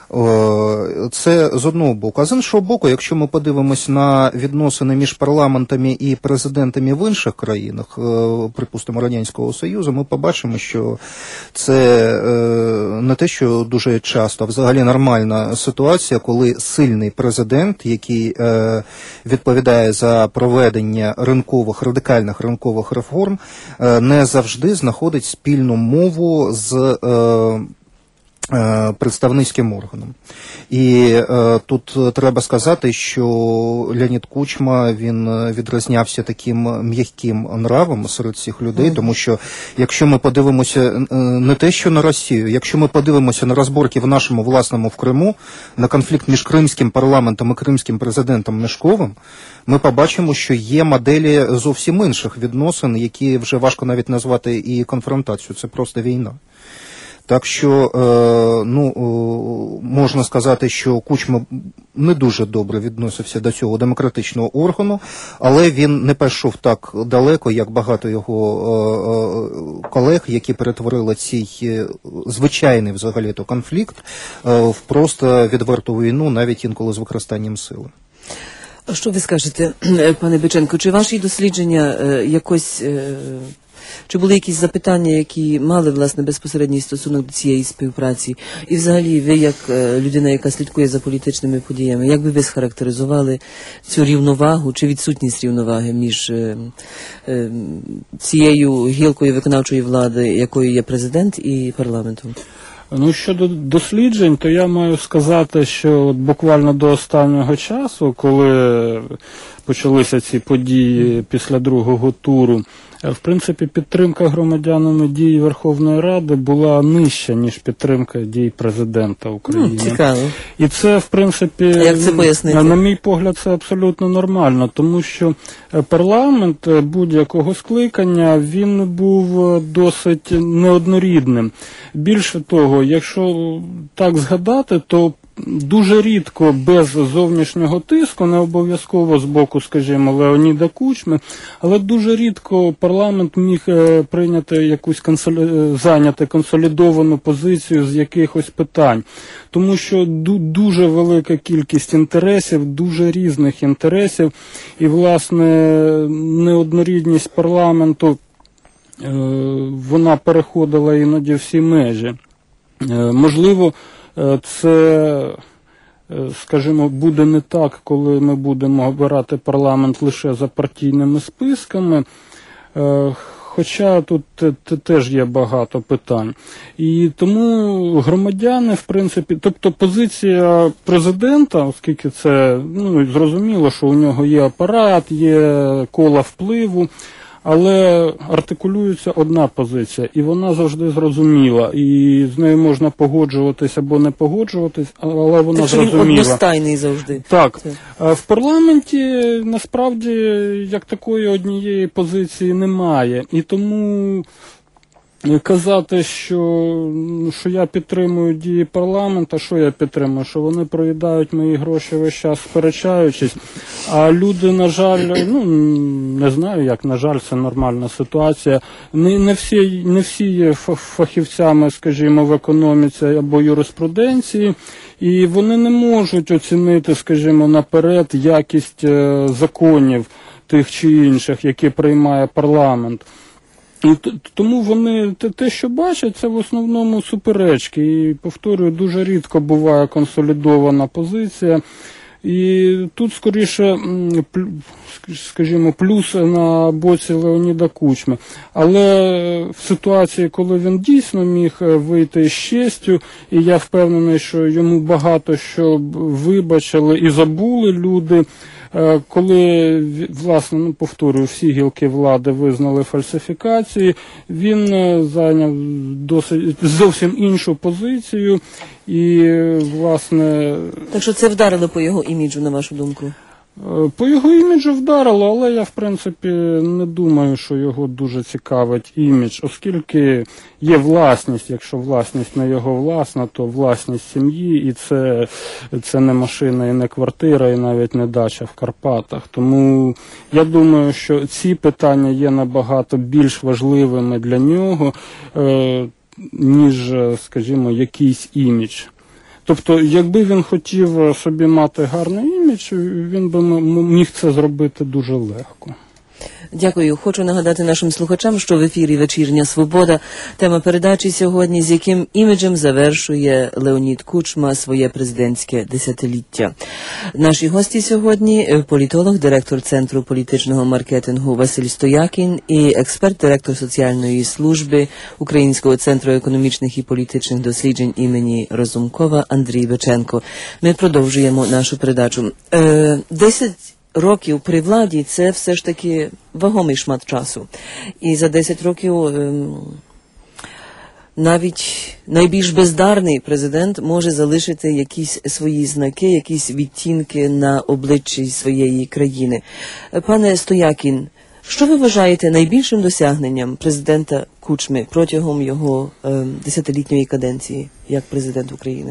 Це з одного боку. А з іншого боку, якщо ми подивимось на відносини між парламентами і президентами в інших країнах, припустимо, Радянського Союзу, ми побачимо, що це не те, що дуже часто, а взагалі нормальна ситуація, коли сильний президент, який відповідає за проведення радикальних ринкових реформ, не завжди знаходить спільну мову з представницьким органом. І тут треба сказати, що Леонід Кучма, він відрізнявся таким м'яким нравом серед цих людей, тому що якщо ми подивимося не те, що на Росію, якщо ми подивимося на розборки в нашому власному в Криму, на конфлікт між кримським парламентом і кримським президентом Мешковим, ми побачимо, що є моделі зовсім інших відносин, які вже важко навіть назвати і конфронтацію, це просто війна. Так що, можна сказати, що Кучма не дуже добре відносився до цього демократичного органу, але він не пішов так далеко, як багато його колег, які перетворили цей звичайний взагалі-то конфлікт в просто відверту війну, навіть інколи з використанням сили. А що ви скажете, пане Биченко, чи ваші дослідження якось... Чи були якісь запитання, які мали, власне, безпосередній стосунок до цієї співпраці? І взагалі, ви, як людина, яка слідкує за політичними подіями, як би ви схарактеризували цю рівновагу чи відсутність рівноваги між цією гілкою виконавчої влади, якою є президент, і парламентом? Ну, щодо досліджень, то я маю сказати, що от буквально до останнього часу, коли почалися ці події після другого туру, в принципі, підтримка громадянами дій Верховної Ради була нижча, ніж підтримка дій президента України. Цікаво. І це, в принципі, як це пояснити? На мій погляд, це абсолютно нормально, тому що парламент будь-якого скликання, він був досить неоднорідним. Більше того, якщо так згадати, то дуже рідко без зовнішнього тиску, не обов'язково з боку, скажімо, Леоніда Кучми, але дуже рідко парламент міг прийняти якусь зайняти консолідовану позицію з якихось питань. Тому що дуже велика кількість інтересів, дуже різних інтересів, і, власне, неоднорідність парламенту, вона переходила іноді всі межі. Можливо, це, скажімо, буде не так, коли ми будемо обирати парламент лише за партійними списками, хоча тут теж є багато питань. І тому громадяни, в принципі, тобто позиція президента, оскільки це, зрозуміло, що у нього є апарат, є кола впливу, але артикулюється одна позиція, і вона завжди зрозуміла, і з нею можна погоджуватись або не погоджуватись, але вона зрозуміла. Так що він одностайний завжди. Так. В парламенті, насправді, як такої однієї позиції немає, і тому казати, що я підтримую дії парламенту, що я підтримую? Що вони проїдають мої гроші весь час сперечаючись, а люди, на жаль, не знаю як, на жаль, це нормальна ситуація. Не всі є фахівцями, скажімо, в економіці або юриспруденції, і вони не можуть оцінити, скажімо, наперед якість законів тих чи інших, які приймає парламент. І тому вони те, що бачать, це в основному суперечки. І, повторюю, дуже рідко буває консолідована позиція. І тут, скоріше, скажімо, плюс на боці Леоніда Кучми. Але в ситуації, коли він дійсно міг вийти з честю, і я впевнений, що йому багато що вибачили і забули люди, коли, власне, повторюю, всі гілки влади визнали фальсифікації, він зайняв зовсім іншу позицію і, власне... Так що це вдарило по його іміджу, на вашу думку? По його іміджу вдарило, але я, в принципі, не думаю, що його дуже цікавить імідж, оскільки є власність, якщо власність не його власна, то власність сім'ї, і це не машина, і не квартира, і навіть не дача в Карпатах. Тому я думаю, що ці питання є набагато більш важливими для нього, ніж, скажімо, якийсь імідж. Тобто, якби він хотів собі мати гарний імідж, він би міг це зробити дуже легко. Дякую. Хочу нагадати нашим слухачам, що в ефірі «Вечірня Свобода». Тема передачі сьогодні, з яким іміджем завершує Леонід Кучма своє президентське десятиліття. Наші гості сьогодні – політолог, директор Центру політичного маркетингу Василь Стоякін і експерт, директор соціальної служби Українського центру економічних і політичних досліджень імені Розумкова Андрій Биченко. Ми продовжуємо нашу передачу. 10 років при владі – це все ж таки вагомий шмат часу. І за 10 років навіть найбільш бездарний президент може залишити якісь свої знаки, якісь відтінки на обличчі своєї країни. Пане Стоякін, що ви вважаєте найбільшим досягненням президента Кучми протягом його 10-літньої каденції як президент України?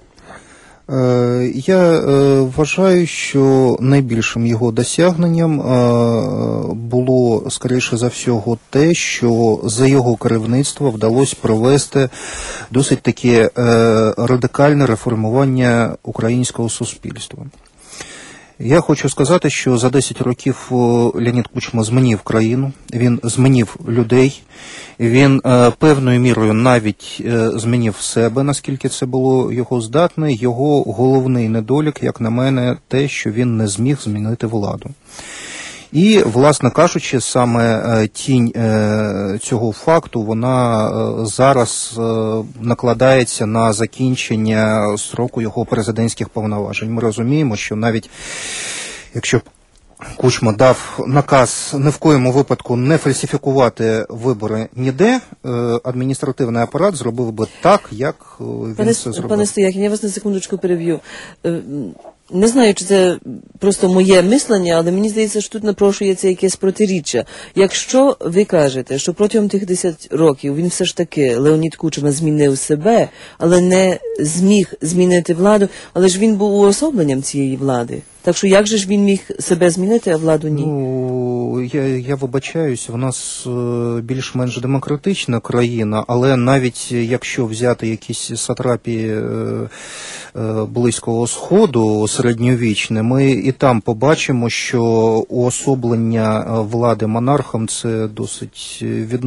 Я вважаю, що найбільшим його досягненням було, скоріше за всього, те, що за його керівництва вдалося провести досить таке радикальне реформування українського суспільства. Я хочу сказати, що за 10 років Леонід Кучма змінив країну, він змінив людей, він певною мірою навіть змінив себе, наскільки це було його здатне. Його головний недолік, як на мене, те, що він не зміг змінити владу. І, власне кажучи, саме тінь цього факту, вона зараз накладається на закінчення строку його президентських повноважень. Ми розуміємо, що навіть якщо Кучма дав наказ ні в коєму випадку не фальсифікувати вибори ніде, адміністративний апарат зробив би так, як він це зробив. Пане Стоякін, я вас на секундочку переб'ю. Не знаю, чи це просто моє мислення, але мені здається, що тут напрошується якесь протиріччя. Якщо ви кажете, що протягом тих 10 років він все ж таки, Леонід Кучма, змінив себе, але не зміг змінити владу, але ж він був уособленням цієї влади. Так що як же ж він міг себе змінити, а владу ні? Ну, я вибачаюсь, в нас більш-менш демократична країна, але навіть якщо взяти якісь сатрапії Близького Сходу, середньовічне, ми і там побачимо, що уособлення влади монархом – це досить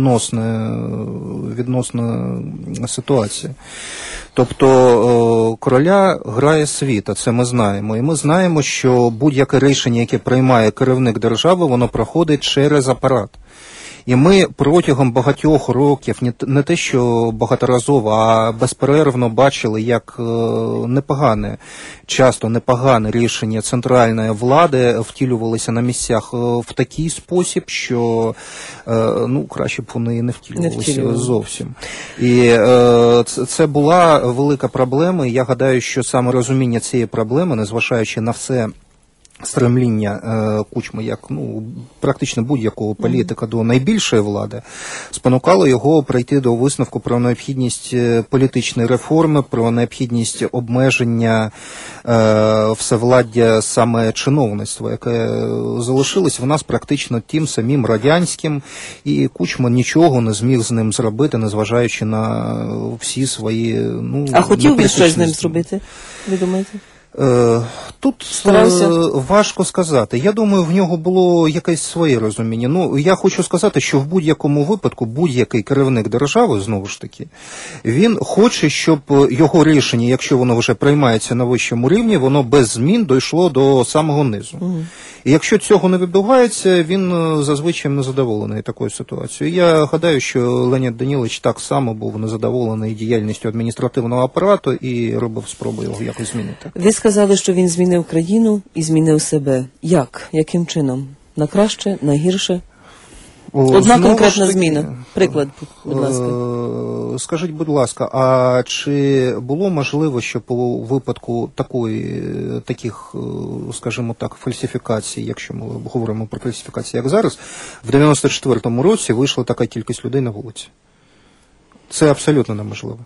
відносна ситуація. Тобто короля грає світ, а це ми знаємо. І ми знаємо, що будь-яке рішення, яке приймає керівник держави, воно проходить через апарат. І ми протягом багатьох років, не те що багаторазово, а безперервно бачили, як часто непогане рішення центральної влади втілювалися на місцях в такий спосіб, що краще б вони не втілювалися зовсім. І це була велика проблема, і я гадаю, що саме розуміння цієї проблеми, незважаючи на все стремління Кучми, як практично будь-якого політика до найбільшої влади, спонукало його прийти до висновку про необхідність політичної реформи, про необхідність обмеження всевладдя саме чиновництва, яке залишилось в нас практично тим самим радянським, і Кучма нічого не зміг з ним зробити, незважаючи на всі свої... А хотів би щось з ним зробити, ви думаєте? Тут важко сказати. Я думаю, в нього було якесь своє розуміння. Я хочу сказати, що в будь-якому випадку будь-який керівник держави, знову ж таки, він хоче, щоб його рішення, якщо воно вже приймається на вищому рівні, воно без змін дійшло до самого низу. І якщо цього не відбувається, він зазвичай незадоволений такою ситуацією. Я гадаю, що Леонід Данилович так само був незадоволений діяльністю адміністративного апарату і робив спробу його якось змінити. Ви сказали, що він змінив країну і змінив себе. Як? Яким чином? На краще? На гірше? Одна конкретна зміна. Приклад, будь ласка. Скажіть, будь ласка, а чи було можливо, щоб у випадку таких, скажімо так, фальсифікацій, якщо ми говоримо про фальсифікації, як зараз, в 94-му році вийшла така кількість людей на вулиці? Це абсолютно неможливо.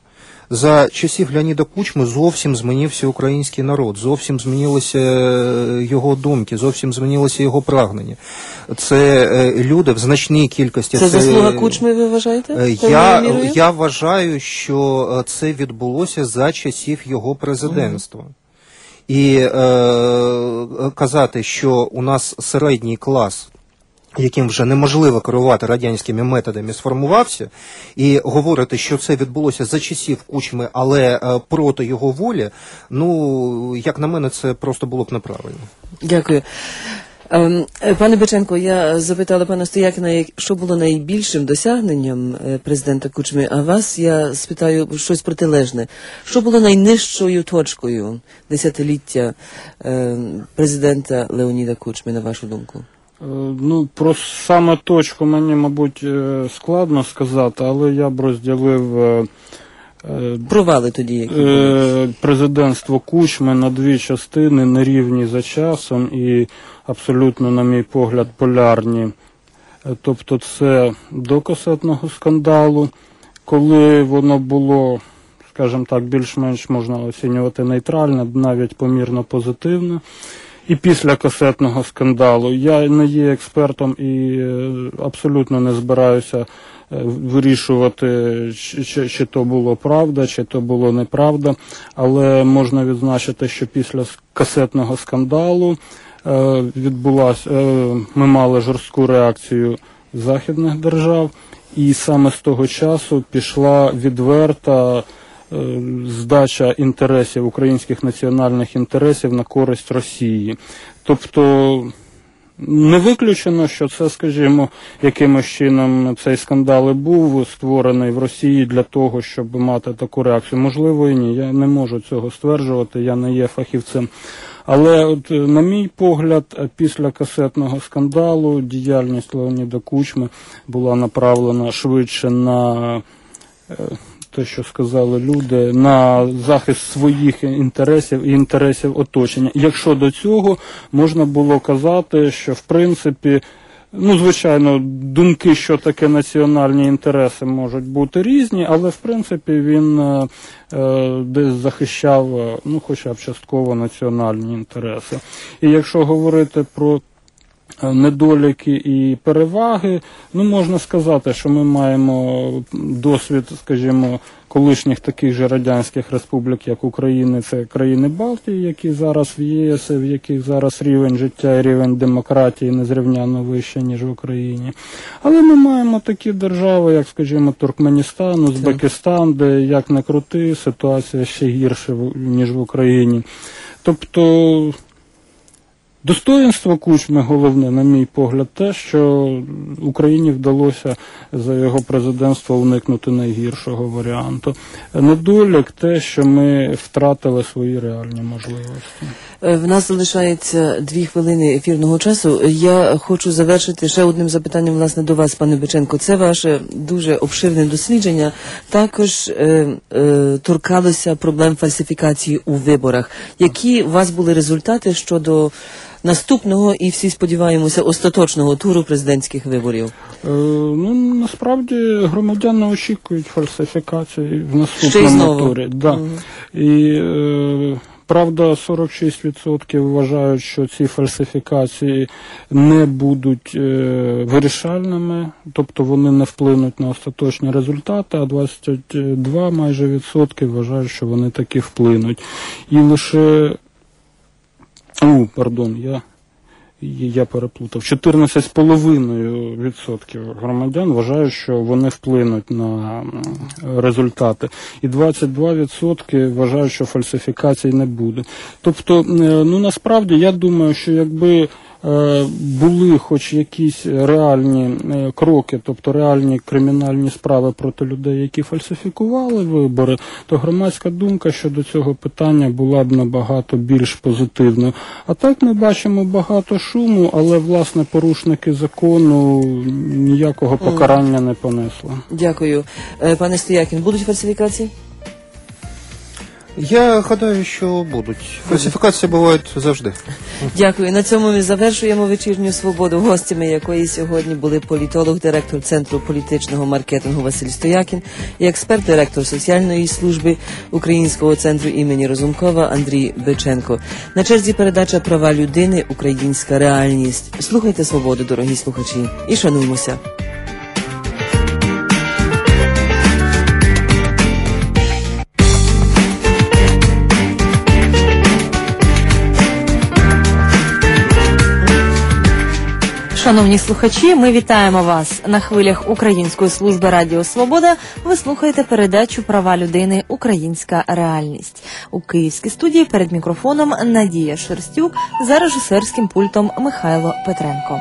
За часів Леоніда Кучми зовсім змінився український народ, зовсім змінилися його думки, зовсім змінилося його прагнення. Це люди в значній кількості. Це заслуга Кучми, ви вважаєте? Я вважаю, що це відбулося за часів його президентства. І казати, що у нас середній клас, яким вже неможливо керувати радянськими методами, сформувався, і говорити, що це відбулося за часів Кучми, але проти його волі, ну, як на мене, це просто було б неправильно. Дякую. Пане Биченко, я запитала пана Стоякіна, що було найбільшим досягненням президента Кучми, а вас я спитаю щось протилежне. Що було найнижчою точкою десятиліття президента Леоніда Кучми, на вашу думку? Ну, про саме точку мені, мабуть, складно сказати, але я б розділив провали тоді, які президентство Кучми на дві частини, нерівні за часом і абсолютно, на мій погляд, полярні. Тобто це до касетного скандалу, коли воно було, скажімо так, більш-менш можна оцінювати нейтрально, навіть помірно позитивно. І після касетного скандалу. Я не є експертом і абсолютно не збираюся вирішувати, чи то було правда, чи то було неправда. Але можна відзначити, що після касетного скандалу ми мали жорстку реакцію західних держав. І саме з того часу пішла відверта здача інтересів, українських національних інтересів на користь Росії. Тобто не виключено, що це, скажімо, якимось чином цей скандал і був створений в Росії для того, щоб мати таку реакцію. Можливо і ні, я не можу цього стверджувати, я не є фахівцем. Але, от, на мій погляд, після касетного скандалу діяльність Леоніда Кучми була направлена швидше на те, що сказали люди, на захист своїх інтересів і інтересів оточення. Якщо до цього можна було казати, що в принципі, ну, звичайно, думки, що таке національні інтереси, можуть бути різні, але в принципі він десь захищав, ну, хоча б частково національні інтереси. І якщо говорити про недоліки і переваги, ну, можна сказати, що ми маємо досвід, скажімо, колишніх таких же радянських республік, як України, це країни Балтії, які зараз в ЄС, в яких зараз рівень життя і рівень демократії незрівняно вище, ніж в Україні. Але ми маємо такі держави, як, скажімо, Туркменістан, Узбекистан, де, як не крути, ситуація ще гірша, ніж в Україні. Тобто достоїнство Кучми головне, на мій погляд, те, що Україні вдалося за його президентство уникнути найгіршого варіанту. Недолік те, що ми втратили свої реальні можливості. В нас залишається 2 хвилини ефірного часу. Я хочу завершити ще одним запитанням, власне, до вас, пане Биченко. Це ваше дуже обширне дослідження. Також торкалося проблем фальсифікації у виборах. Які у вас були результати щодо наступного і, всі сподіваємося, остаточного туру президентських виборів? Ну, насправді, громадяни очікують фальсифікації в наступному турі. Да. І, правда, 46% вважають, що ці фальсифікації не будуть вирішальними, тобто вони не вплинуть на остаточні результати, а 22 майже відсотки вважають, що вони таки вплинуть. І лише я переплутав. 14,5% громадян вважають, що вони вплинуть на результати. І 22% вважають, що фальсифікацій не буде. Тобто, ну, насправді, я думаю, що якби були хоч якісь реальні кроки, тобто реальні кримінальні справи проти людей, які фальсифікували вибори, то громадська думка щодо цього питання була б набагато більш позитивною. А так ми бачимо багато шуму, але, власне, порушники закону ніякого покарання не понесли. Дякую. Пане Стоякін, будуть фальсифікації? Я гадаю, що будуть. Фальсифікації бувають завжди. Дякую. На цьому ми завершуємо вечірню свободу, гостями якої сьогодні були політолог, директор Центру політичного маркетингу Василь Стоякін і експерт, директор соціальної служби Українського центру імені Розумкова Андрій Биченко. На черзі передача «Права людини. Українська реальність». Слухайте свободу, дорогі слухачі, і шануймося. Шановні слухачі, ми вітаємо вас на хвилях Української служби Радіо Свобода. Ви слухаєте передачу «Права людини. Українська реальність». У київській студії перед мікрофоном Надія Шерстюк, за режисерським пультом Михайло Петренко.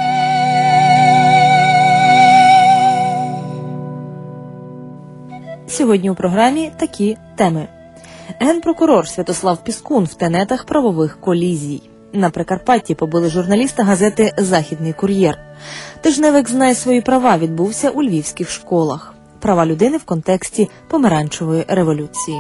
Сьогодні у програмі такі теми. Генпрокурор Святослав Піскун в тенетах правових колізій. На Прикарпатті побили журналіста газети «Західний кур'єр». Тижневик «Знай свої права» відбувся у львівських школах. Права людини в контексті помаранчевої революції.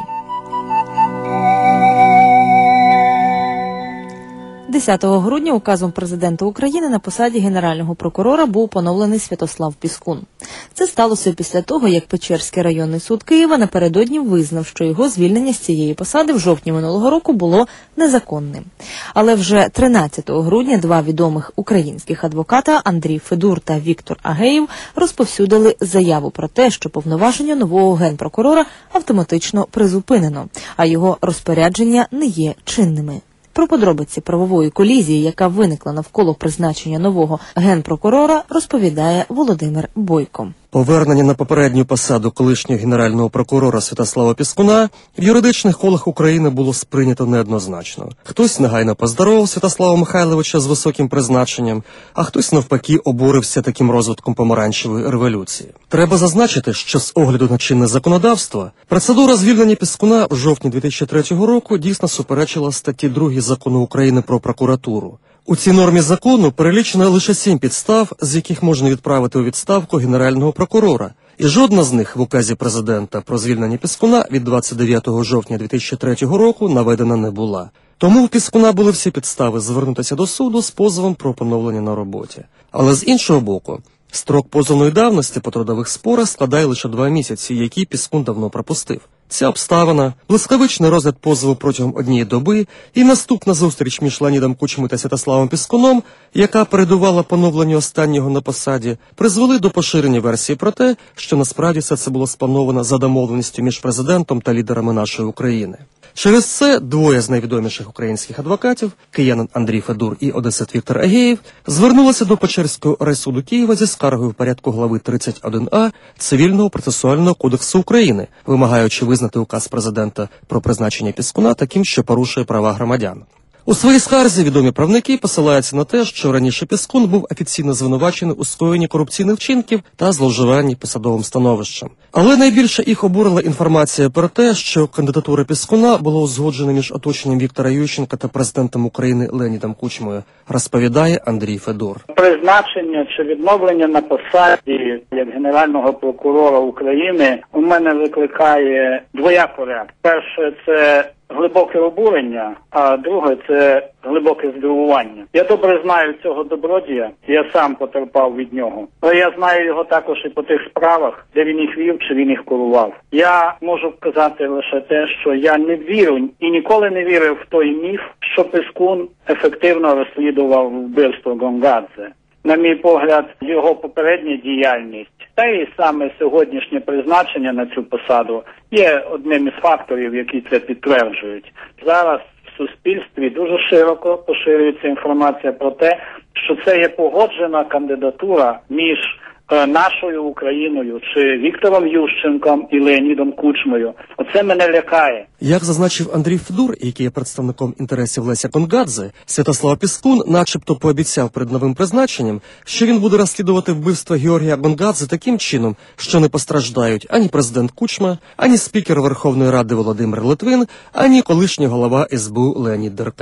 10 грудня указом президента України на посаді генерального прокурора був поновлений Святослав Піскун. Це сталося після того, як Печерський районний суд Києва напередодні визнав, що його звільнення з цієї посади в жовтні минулого року було незаконним. Але вже 13 грудня два відомих українських адвоката Андрій Федур та Віктор Агеєв розповсюдили заяву про те, що повноваження нового генпрокурора автоматично призупинено, а його розпорядження не є чинними. Про подробиці правової колізії, яка виникла навколо призначення нового генпрокурора, розповідає Володимир Бойко. Повернення на попередню посаду колишнього генерального прокурора Святослава Піскуна в юридичних колах України було сприйнято неоднозначно. Хтось негайно поздоровив Святослава Михайловича з високим призначенням, а хтось навпаки обурився таким розвитком помаранчевої революції. Треба зазначити, що з огляду на чинне законодавство, процедура звільнення Піскуна в жовтні 2003 року дійсно суперечила статті 2 Закону України про прокуратуру. У цій нормі закону перелічено лише 7 підстав, з яких можна відправити у відставку генерального прокурора. І жодна з них в указі президента про звільнення Піскуна від 29 жовтня 2003 року наведена не була. Тому у Піскуна були всі підстави звернутися до суду з позовом про поновлення на роботі. Але з іншого боку, строк позовної давності по трудових спорах складає лише 2 місяці, які Піскун давно пропустив. Ця обставина, блискавичний розгляд позову протягом однієї доби і наступна зустріч між Леонідом Кучмою та Святославом Піскуном, яка передувала поновленню останнього на посаді, призвели до поширення версії про те, що насправді все це було сплановано за домовленістю між президентом та лідерами нашої України. Через це двоє з найвідоміших українських адвокатів, киянин Андрій Федур і одесит Віктор Агеєв, звернулися до Печерського райсуду Києва зі скаргою в порядку глави 31А Цивільного процесуального кодексу України, вимагаючи визнати указ президента про призначення Піскуна таким, що порушує права громадян. У своїй скарзі відомі правники посилаються на те, що раніше Піскун був офіційно звинувачений у скоєнні корупційних вчинків та зловживанні посадовим становищем. Але найбільше їх обурила інформація про те, що кандидатура Піскуна була узгоджена між оточенням Віктора Ющенка та президентом України Леонідом Кучмою, розповідає Андрій Федур. Призначення чи відновлення на посаді як генерального прокурора України у мене викликає двояку реакцію. Перше – це глибоке обурення, а друге – це глибоке здивування. Я добре знаю цього добродія, я сам потерпав від нього. Але я знаю його також і по тих справах, де він їх вів чи він їх курував. Я можу сказати лише те, що я не вірю і ніколи не вірив в той міф, що Піскун ефективно розслідував вбивство Гонгадзе. На мій погляд, його попередня діяльність та й саме сьогоднішнє призначення на цю посаду є одним із факторів, які це підтверджують. Зараз в суспільстві дуже широко поширюється інформація про те, що це є погоджена кандидатура між нашою Україною чи Віктором Ющенком і Леонідом Кучмою. Оце мене лякає. Як зазначив Андрій Федур, який є представником інтересів Леся Гонгадзе, Святослав Піскун начебто пообіцяв перед новим призначенням, що він буде розслідувати вбивство Георгія Гонгадзе таким чином, що не постраждають ані президент Кучма, ані спікер Верховної Ради Володимир Литвин, ані колишній голова СБУ Леонід Деркач.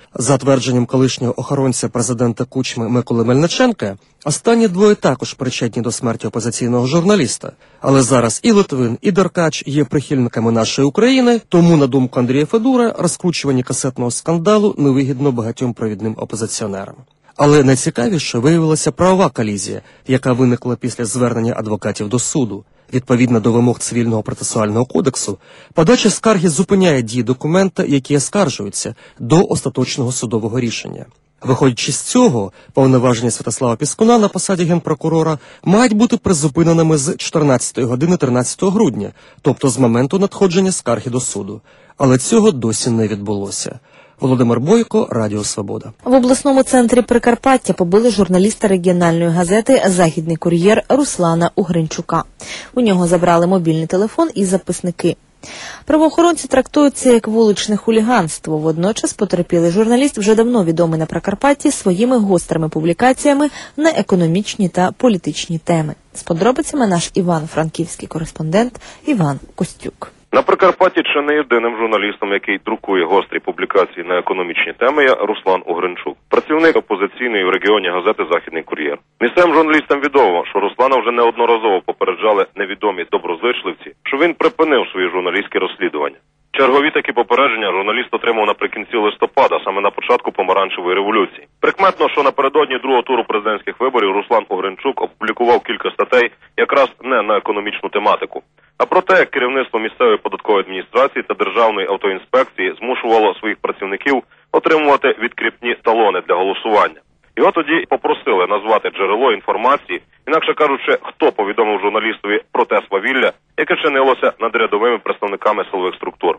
За твердженням колишнього охоронця президента Кучми Миколи Мельниченка, останні двоє також причетні до смерті опозиційного журналіста. Але зараз і Литвин, і Деркач є прихильниками нашої України, тому, на думку Андрія Федура, розкручування касетного скандалу невигідно багатьом провідним опозиціонерам. Але найцікавіше виявилася правова колізія, яка виникла після звернення адвокатів до суду. Відповідно до вимог Цивільного процесуального кодексу, подача скарги зупиняє дії документа, які оскаржуються, до остаточного судового рішення. Виходячи з цього, повноваження Святослава Піскуна на посаді генпрокурора мають бути призупиненими з 14 години 13 грудня, тобто з моменту надходження скарги до суду. Але цього досі не відбулося. Володимир Бойко, Радіо Свобода. В обласному центрі Прикарпаття побили журналіста регіональної газети «Західний кур'єр» Руслана Угринчука. У нього забрали мобільний телефон і записники. Правоохоронці трактують це як вуличне хуліганство. Водночас потерпілий журналіст вже давно відомий на Прикарпатті своїми гострими публікаціями на економічні та політичні теми. З подробицями наш івано-франківський кореспондент Іван Костюк. На Прикарпатті чи не єдиним журналістом, який друкує гострі публікації на економічні теми, є Руслан Угринчук, працівник опозиційної в регіоні газети «Західний кур'єр». Місцевим журналістам відомо, що Руслана вже неодноразово попереджали невідомі доброзичливці, що він припинив свої журналістські розслідування. Чергові такі попередження журналіст отримав наприкінці листопада, саме на початку помаранчевої революції. Прикметно, що напередодні другого туру президентських виборів Руслан Угринчук опублікував кілька статей якраз не на економічну тематику, а про те, як керівництво місцевої податкової адміністрації та Державної автоінспекції змушувало своїх працівників отримувати відкріпні талони для голосування. Його тоді попросили назвати джерело інформації, інакше кажучи, хто повідомив журналістові про те свавілля, яке чинилося над рядовими представниками силових структур.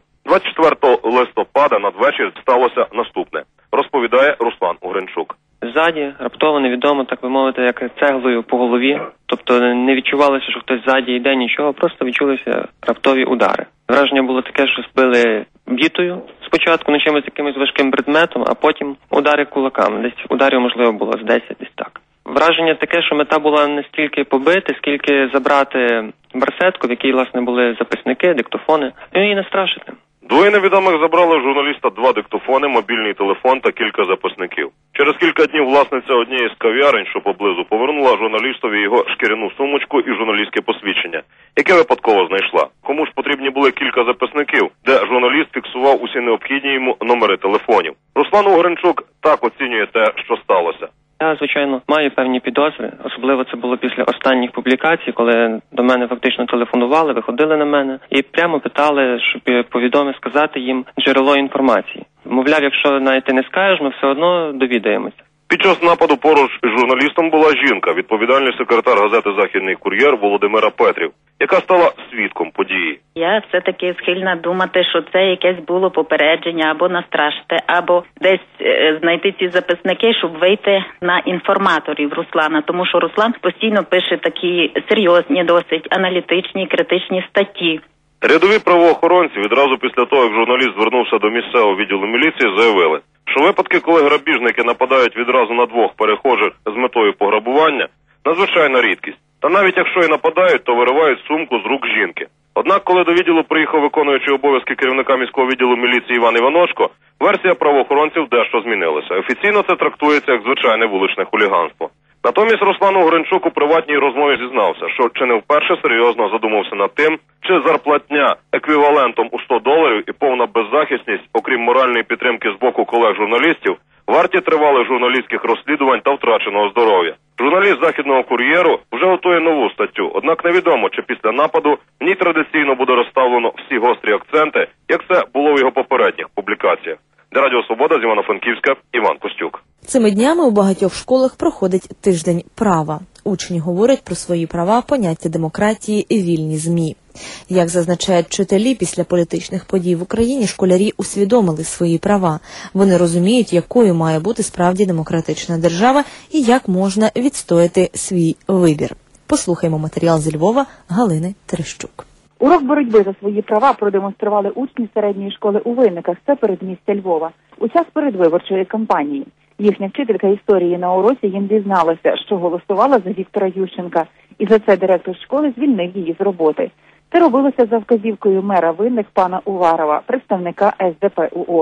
24 листопада надвечір сталося наступне, розповідає Руслан Угринчук. Ззаді раптово невідомо, так би мовити, як цеглою по голові. Тобто не відчувалося, що хтось ззаді йде нічого, просто відчулися раптові удари. Враження було таке, що збили бітою спочатку, чимось якимось важким предметом, а потім удари кулаками. Десь ударів, можливо, було з 10, десь так. Враження таке, що мета була не стільки побити, скільки забрати барсетку, в якій, власне, були записники, диктофони, і її настрашити. Двоє невідомих забрали у журналіста 2 диктофони, мобільний телефон та кілька записників. Через кілька днів власниця однієї з кав'ярень, що поблизу, повернула журналістові його шкіряну сумочку і журналістське посвідчення, яке випадково знайшла. Кому ж потрібні були кілька записників, де журналіст фіксував усі необхідні йому номери телефонів. Руслан Угринчук так оцінює те, що сталося. Я, звичайно, маю певні підозри. Особливо це було після останніх публікацій, коли до мене фактично телефонували, виходили на мене і прямо питали, щоб сказати їм джерело інформації. Мовляв, якщо навіть ти не скажеш, ми все одно довідаємося. Під час нападу поруч із журналістом була жінка, відповідальний секретар газети «Західний кур'єр» Володимира Петрів, яка стала свідком події. Я все-таки схильна думати, що це якесь було попередження або настрашити, або десь знайти ці записники, щоб вийти на інформаторів Руслана. Тому що Руслан постійно пише такі серйозні, досить аналітичні, критичні статті. Рядові правоохоронці відразу після того, як журналіст звернувся до місцевого відділу міліції, заявили, що випадки, коли грабіжники нападають відразу на 2 перехожих з метою пограбування, надзвичайна рідкість. Та навіть якщо і нападають, то виривають сумку з рук жінки. Однак, коли до відділу приїхав виконуючий обов'язки керівника міського відділу міліції Іван Іваночко, версія правоохоронців дещо змінилася. Офіційно це трактується як звичайне вуличне хуліганство. Натомість Руслан Угринчук у приватній розмові зізнався, що чи не вперше серйозно задумався над тим, чи зарплатня еквівалентом у $100 і повна беззахисність, окрім моральної підтримки з боку колег-журналістів, варті тривалих журналістських розслідувань та втраченого здоров'я. Журналіст «Західного кур'єру» вже готує нову статтю, однак невідомо, чи після нападу в ній традиційно буде розставлено всі гострі акценти, як це було в його попередніх публікаціях. Для Радіо Свобода з Івано-Франківська, Іван Костюк. Цими днями у багатьох школах проходить тиждень права. Учні говорять про свої права, поняття демократії і вільні ЗМІ. Як зазначають вчителі, після політичних подій в Україні школярі усвідомили свої права. Вони розуміють, якою має бути справді демократична держава і як можна відстояти свій вибір. Послухаймо матеріал зі Львова Галини Терещук. Урок боротьби за свої права продемонстрували учні середньої школи у Винниках, це передмістя Львова, у час передвиборчої кампанії. Їхня вчителька історії на уроці їм дізналася, що голосувала за Віктора Ющенка, і за це директор школи звільнив її з роботи. Це робилося за вказівкою мера Винник пана Уварова, представника СДП УО.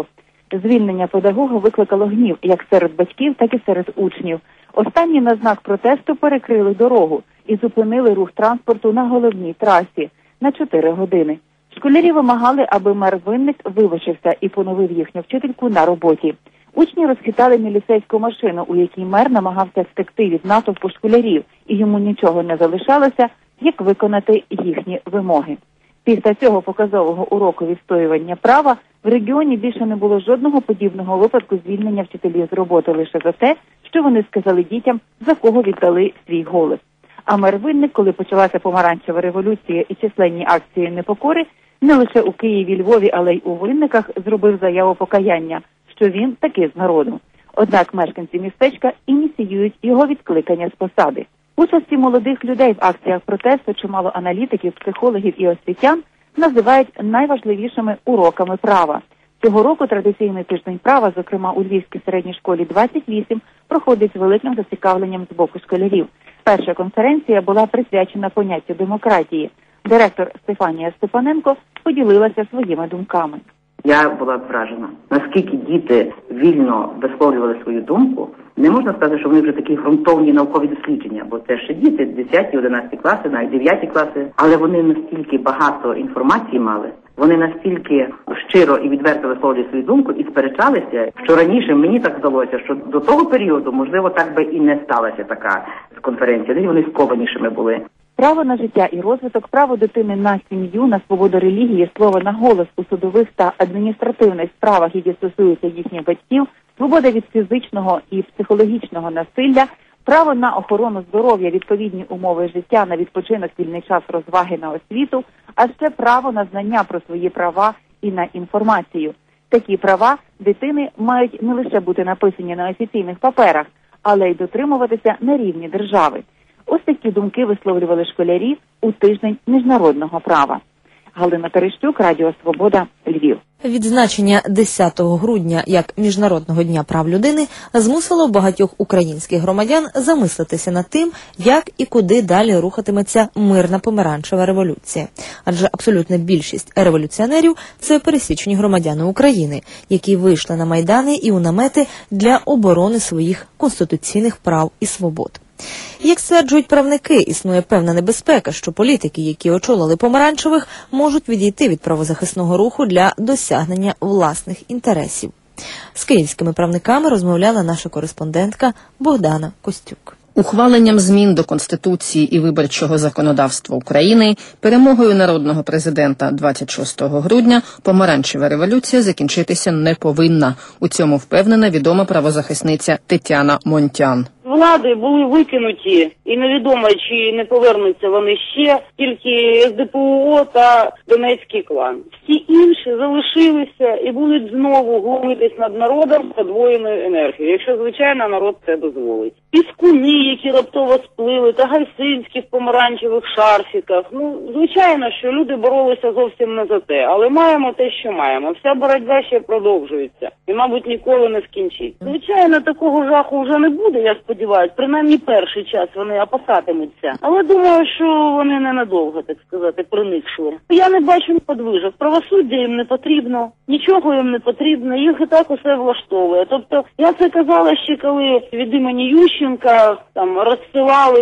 Звільнення педагога викликало гнів як серед батьків, так і серед учнів. Останні на знак протесту перекрили дорогу і зупинили рух транспорту на головній трасі на 4 години. Школярі вимагали, аби мер Винник вибачився і поновив їхню вчительку на роботі. Учні розхитали міліцейську машину, у якій мер намагався втекти від натовпу школярів, і йому нічого не залишалося, як виконати їхні вимоги. Після цього показового уроку відстоювання права в регіоні більше не було жодного подібного випадку звільнення вчителів з роботи лише за те, що вони сказали дітям, за кого віддали свій голос. А мер Винник, коли почалася помаранчева революція і численні акції непокори, не лише у Києві, Львові, але й у Винниках зробив заяву покаяння, що він таки з народу. Однак мешканці містечка ініціюють його відкликання з посади. Участі молодих людей в акціях протесту чимало аналітиків, психологів і освітян називають найважливішими уроками права. Цього року традиційний тиждень права, зокрема у Львівській середній школі 28, проходить з великим зацікавленням з боку школярів. Перша конференція була присвячена поняттю демократії. Директор Стефанія Степаненко поділилася своїми думками. Я була вражена, наскільки діти вільно висловлювали свою думку. Не можна сказати, що вони вже такі ґрунтовні наукові дослідження, бо це ще діти, 10, 11 класи, навіть 9 класи, але вони настільки багато інформації мали, вони настільки щиро і відверто висловлювали свою думку і сперечалися, що раніше мені так здалося, що до того періоду, можливо, так би і не сталася така конференція, де вони скованішими були. Право на життя і розвиток, право дитини на сім'ю, на свободу релігії, слово на голос у судових та адміністративних справах, які стосуються їхніх батьків, свобода від фізичного і психологічного насилля, право на охорону здоров'я, відповідні умови життя, на відпочинок, вільний час, розваги, на освіту, а ще право на знання про свої права і на інформацію. Такі права дитини мають не лише бути написані на офіційних паперах, але й дотримуватися на рівні держави. Ось такі думки висловлювали школярі у тиждень міжнародного права. Галина Терещук, Радіо Свобода, Львів. Відзначення 10 грудня як Міжнародного дня прав людини змусило багатьох українських громадян замислитися над тим, як і куди далі рухатиметься мирна помаранчева революція. Адже абсолютна більшість революціонерів – це пересічені громадяни України, які вийшли на майдани і у намети для оборони своїх конституційних прав і свобод. Як стверджують правники, існує певна небезпека, що політики, які очолили помаранчевих, можуть відійти від правозахисного руху для досягнення власних інтересів. З київськими правниками розмовляла наша кореспондентка Богдана Костюк. Ухваленням змін до Конституції і виборчого законодавства України, перемогою народного президента 26 грудня, помаранчева революція закінчитися не повинна. У цьому впевнена відома правозахисниця Тетяна Монтян. Влади були викинуті, і невідомо, чи не повернуться вони ще, тільки СДПУО та Донецький клан. Всі інші залишилися і будуть знову глумитись над народом подвоєною енергією, якщо, звичайно, народ це дозволить. Піскуні, які раптово сплили, та Гайсинські в помаранчевих шарфіках. Звичайно, що люди боролися зовсім не за те, але маємо те, що маємо. Вся боротьба ще продовжується і, мабуть, ніколи не скінчиться. Звичайно, такого жаху вже не буде, я сподіваюся. Принаймні перший час вони опасатимуться. Але думаю, що вони ненадовго, так сказати, приникшли. Я не бачу подвижок. Правосуддя їм не потрібно, нічого їм не потрібно, їх і так усе влаштовує. Тобто, я це казала ще, коли від імені Ющенка там розсилали,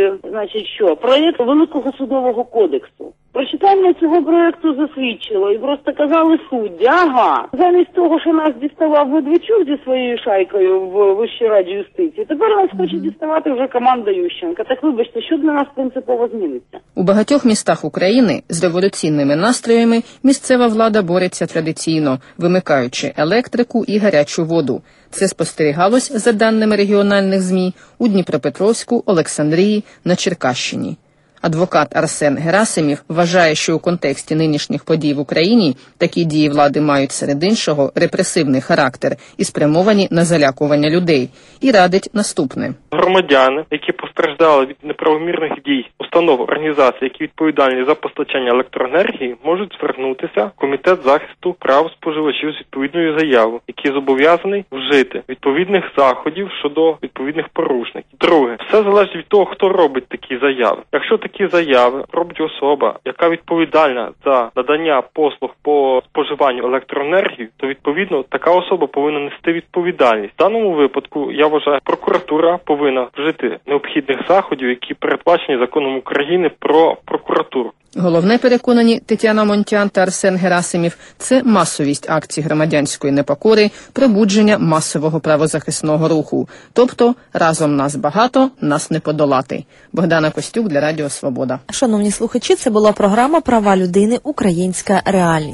проєкт Великого судового кодексу. Прочитання цього проєкту засвідчило і просто казали судді, замість того, що нас діставав Медведчук зі своєю шайкою в Вищій раді юстиції, тепер нас хоче діставати вже команда Ющенка. Так вибачте, що для нас принципово зміниться? У багатьох містах України з революційними настроями місцева влада бореться традиційно, вимикаючи електрику і гарячу воду. Це спостерігалось, за даними регіональних ЗМІ, у Дніпропетровську, Олександрії, на Черкащині. Адвокат Арсен Герасимів вважає, що у контексті нинішніх подій в Україні такі дії влади мають серед іншого репресивний характер і спрямовані на залякування людей. І радить наступне. Громадяни, які постраждали від неправомірних дій установ, організацій, які відповідальні за постачання електроенергії, можуть звернутися в Комітет захисту прав споживачів з відповідною заявою, який зобов'язаний вжити відповідних заходів щодо відповідних порушників. Друге, все залежить від того, хто робить такі заяви. Якщо такі такі заяви робить особа, яка відповідальна за надання послуг по споживанню електроенергії, то відповідно така особа повинна нести відповідальність. В даному випадку, я вважаю, прокуратура повинна вжити необхідних заходів, які передбачені законом України про прокуратуру. Головне, переконані Тетяна Монтян та Арсен Герасимів, це масовість акцій громадянської непокори, пробудження масового правозахисного руху. Тобто, разом нас багато, нас не подолати. Богдана Костюк для Радіо Свобода. Шановні слухачі, це була програма «Права людини. Українська реальність».